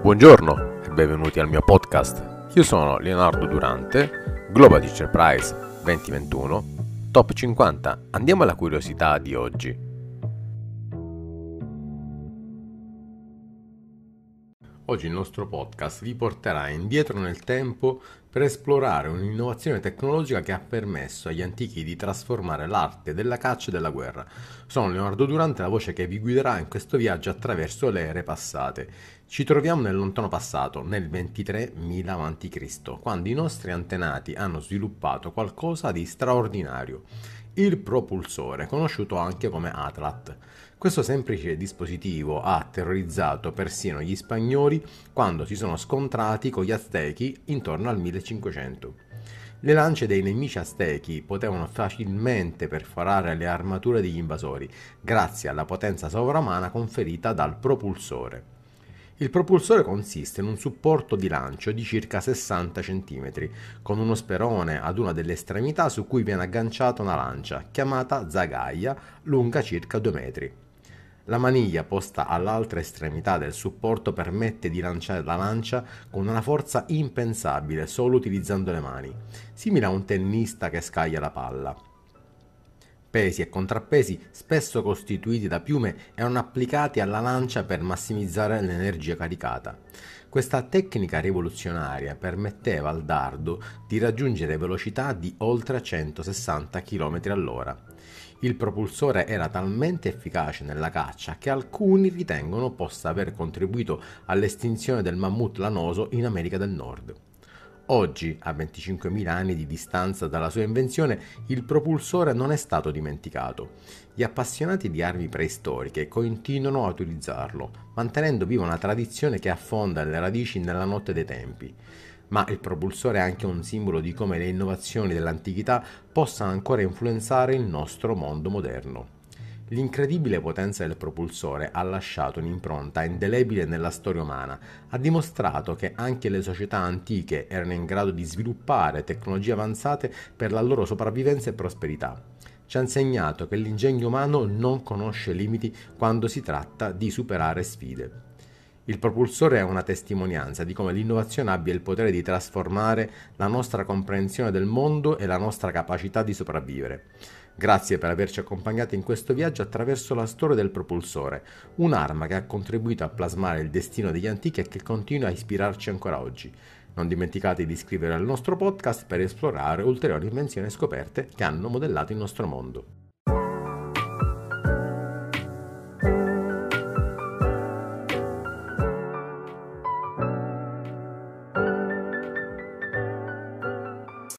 Buongiorno e benvenuti al mio podcast. Io sono Leonardo Durante, Global Teacher Prize 2021, Top 50. Andiamo alla curiosità di oggi. Oggi il nostro podcast vi porterà indietro nel tempo per esplorare un'innovazione tecnologica che ha permesso agli antichi di trasformare l'arte della caccia e della guerra. Sono Leonardo Durante, la voce che vi guiderà in questo viaggio attraverso le ere passate. Ci troviamo nel lontano passato, nel 23.000 a.C., quando i nostri antenati hanno sviluppato qualcosa di straordinario: il propulsore, conosciuto anche come Atlat. Questo semplice dispositivo ha terrorizzato persino gli spagnoli quando si sono scontrati con gli Aztechi intorno al 1500. Le lance dei nemici aztechi potevano facilmente perforare le armature degli invasori, grazie alla potenza sovrumana conferita dal propulsore. Il propulsore consiste in un supporto di lancio di circa 60 cm, con uno sperone ad una delle estremità su cui viene agganciata una lancia, chiamata zagaia, lunga circa 2 metri. La maniglia posta all'altra estremità del supporto permette di lanciare la lancia con una forza impensabile solo utilizzando le mani, simile a un tennista che scaglia la palla. Pesi e contrappesi, spesso costituiti da piume, erano applicati alla lancia per massimizzare l'energia caricata. Questa tecnica rivoluzionaria permetteva al dardo di raggiungere velocità di oltre 160 km/h. Il propulsore era talmente efficace nella caccia che alcuni ritengono possa aver contribuito all'estinzione del mammut lanoso in America del Nord. Oggi, a 25.000 anni di distanza dalla sua invenzione, il propulsore non è stato dimenticato. Gli appassionati di armi preistoriche continuano a utilizzarlo, mantenendo viva una tradizione che affonda le radici nella notte dei tempi. Ma il propulsore è anche un simbolo di come le innovazioni dell'antichità possano ancora influenzare il nostro mondo moderno. L'incredibile potenza del propulsore ha lasciato un'impronta indelebile nella storia umana, ha dimostrato che anche le società antiche erano in grado di sviluppare tecnologie avanzate per la loro sopravvivenza e prosperità. Ci ha insegnato che l'ingegno umano non conosce limiti quando si tratta di superare sfide. Il propulsore è una testimonianza di come l'innovazione abbia il potere di trasformare la nostra comprensione del mondo e la nostra capacità di sopravvivere. Grazie per averci accompagnati in questo viaggio attraverso la storia del propulsore, un'arma che ha contribuito a plasmare il destino degli antichi e che continua a ispirarci ancora oggi. Non dimenticate di iscrivervi al nostro podcast per esplorare ulteriori invenzioni e scoperte che hanno modellato il nostro mondo.